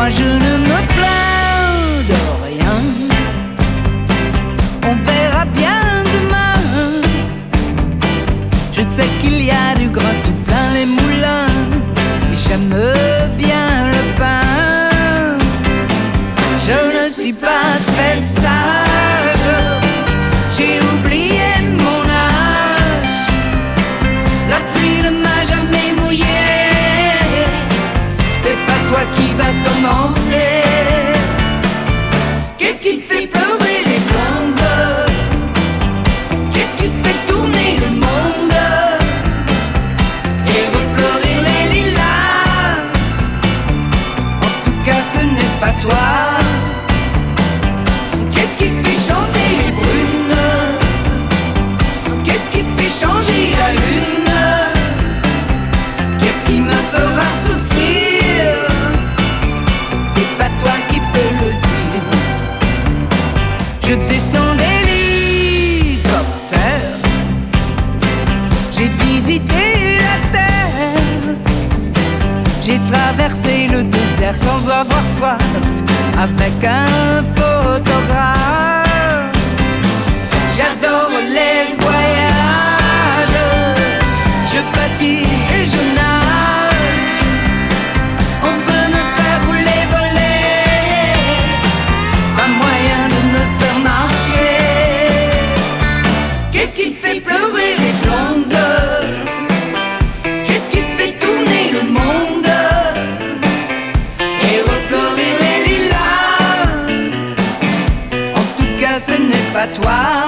Moi je ne me plains de rien. On verra bien demain. Je sais qu'il y a du gras tout plein les moulins, et j'aime bien le pain. Je ne suis pas très sage, j'ai oublié mon âge. La pluie ne m'a jamais mouillé. C'est pas toi qui va commencer. Qu'est-ce qui fait pleurer les blondes? Qu'est-ce qui fait tourner le monde et refleurir les lilas? En tout cas ce n'est pas toi. Qu'est-ce qui fait chanter les brunes? Qu'est-ce qui fait changer la lune? Qu'est-ce qui me fera souffrir? C'est pas toi qui peux le dire. Je descends d'hélicoptère, j'ai visité la terre, j'ai traversé le désert sans avoir soif, avec un photographe. J'adore les voyages, je pâtis et je nage. On peut me faire rouler, voler, pas moyen de me faire marcher. Qu'est-ce qui fait pleurer les blondes? Qu'est-ce qui fait tourner le monde et refleurir les lilas? En tout cas ce n'est pas toi.